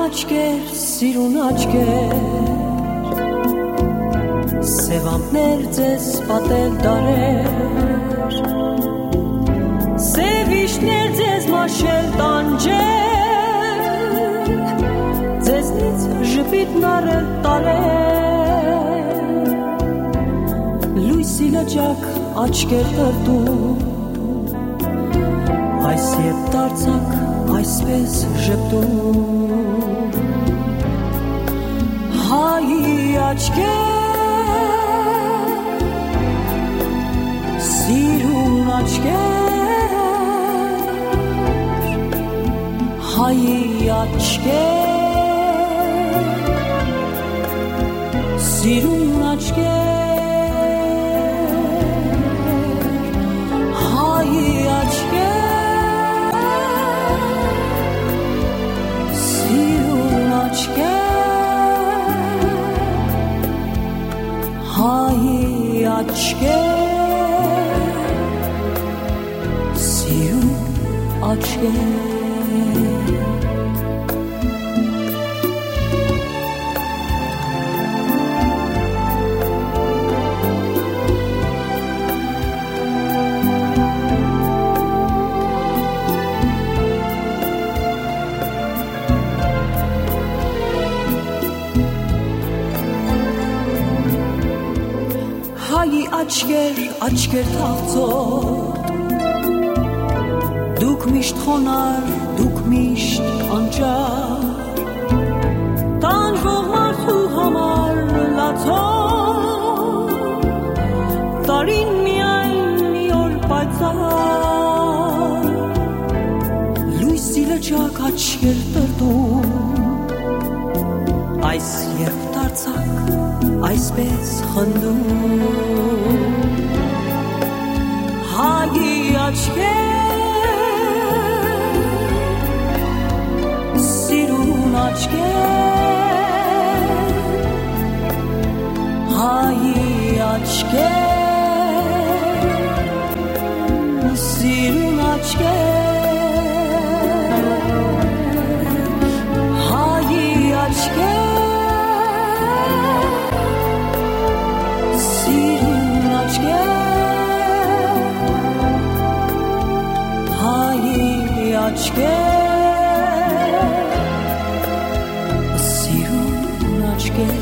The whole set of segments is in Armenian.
աչքեր, սիրուն աչքեր, սևամներ ձեզ պատել դարեր, սև իշներ ձեզ մաշել տանջել, ձեզնից ժպիտն առել տարել, լույսի լճակ աչքեր տրտում, այս երբ դարձակ այսպես ժպտում, հայի աչքեր, սիրուն աչքեր, հայի աչքեր, սիրուն աչքեր, աչքեր թաղծոտ, դուք միշտ խոնար, դուք միշտ անճար, տանջվող մարդու համար լացող, տարին միայն մի օր պայծառ, լույսի լճակ աչքեր տրտում, այս երբ դարձակ այսպես խնդում, հայի աչքեր, սիրուն աչքեր, հայի աչքեր, սիրուն աչքեր, հայի աչքեր, սիրուն աչքեր,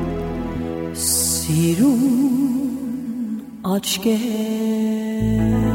սիրուն աչքեր